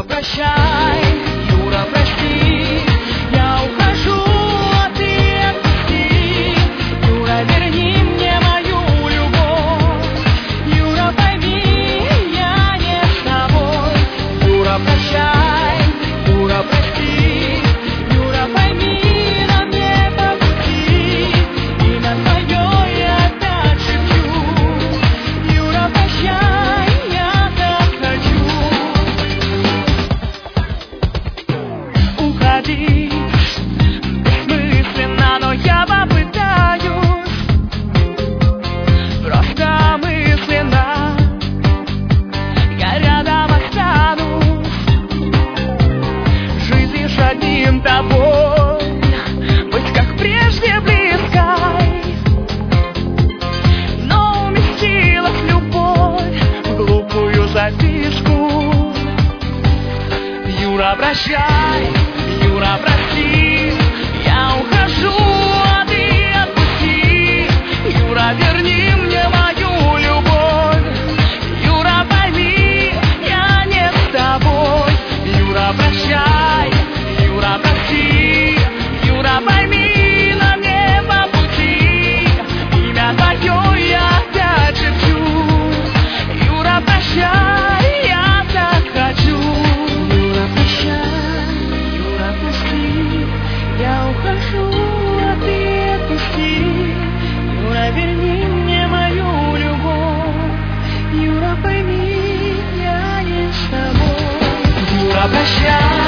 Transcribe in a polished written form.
прощай, Юра, прости, я ухожу, а ты отпусти. Юра, верни мне мою любовь. Юра, пойми, я не с тобой. Юра, прощай, Юра, прости. Юра, пойми, нам не по пути. Имя твое я опять шепчу. Юра, прощай, я так хочу. Уходи бессмысленно, но я попытаюсь. Просто мысленно я рядом останусь. Жить лишь одним тобой, быть как прежде близкой. Но уместилась любовь в глупую записку. Юра, прощай, Юра, прости, я ухожу, а ты отпусти. Юра, верни мне мою любовь. Юра, пойми, я не с тобой. Юра, прощай, Юра, прости. Юра, пойми, нам не по пути. Имя твое я опять шепчу. Юра, прощай, я так хочу. Юра, прощай, Юра, прости. Я ухожу, а ты отпусти. Юра, верни мне мою любовь. Юра, пойми, я не с тобой. Юра, прощай.